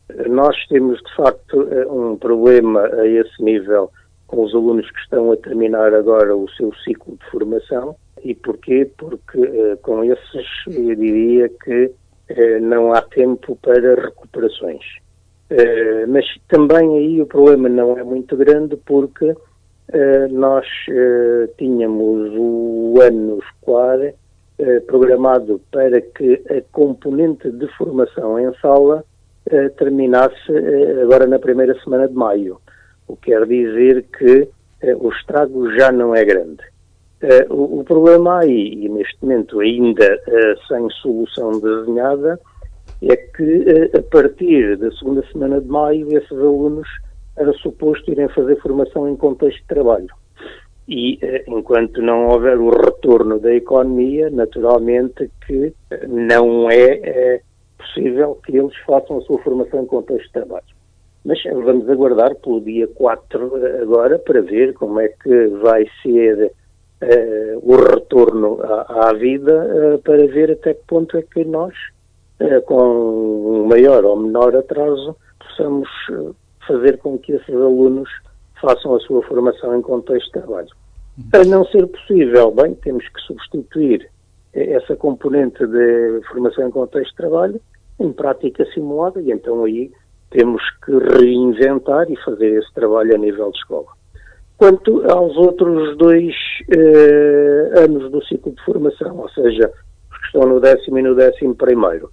Nós temos, de facto, um problema a esse nível com os alunos que estão a terminar agora o seu ciclo de formação. E porquê? Porque com esses eu diria que não há tempo para recuperações. Mas também aí o problema não é muito grande porque nós tínhamos o ano escolar programado para que a componente de formação em sala terminasse agora na primeira semana de maio, o que quer dizer que o estrago já não é grande. O problema aí, e neste momento ainda sem solução desenhada, é que a partir da segunda semana de maio esses alunos era suposto irem fazer formação em contexto de trabalho. E enquanto não houver o retorno da economia, naturalmente que não é possível que eles façam a sua formação em contexto de trabalho. Mas vamos aguardar pelo dia 4 agora para ver como é que vai ser o retorno à vida, para ver até que ponto é que nós, com um maior ou menor atraso, possamos fazer com que esses alunos façam a sua formação em contexto de trabalho. Para não ser possível, bem, temos que substituir essa componente de formação em contexto de trabalho em prática simulada e então aí temos que reinventar e fazer esse trabalho a nível de escola. Quanto aos outros 2 anos do ciclo de formação, ou seja, os que estão no 10º e no 11º,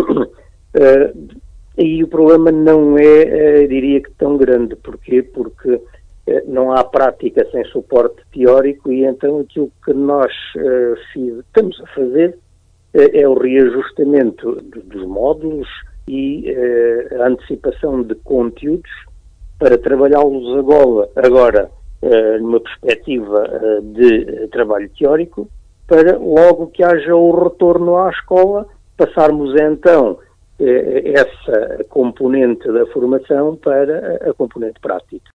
e o problema não é, diria que tão grande. Porquê? Porque não há prática sem suporte teórico e então aquilo que nós estamos a fazer é o reajustamento dos módulos e a antecipação de conteúdos para trabalhá-los agora numa perspectiva de trabalho teórico, para logo que haja o retorno à escola, passarmos então essa componente da formação para a componente prática.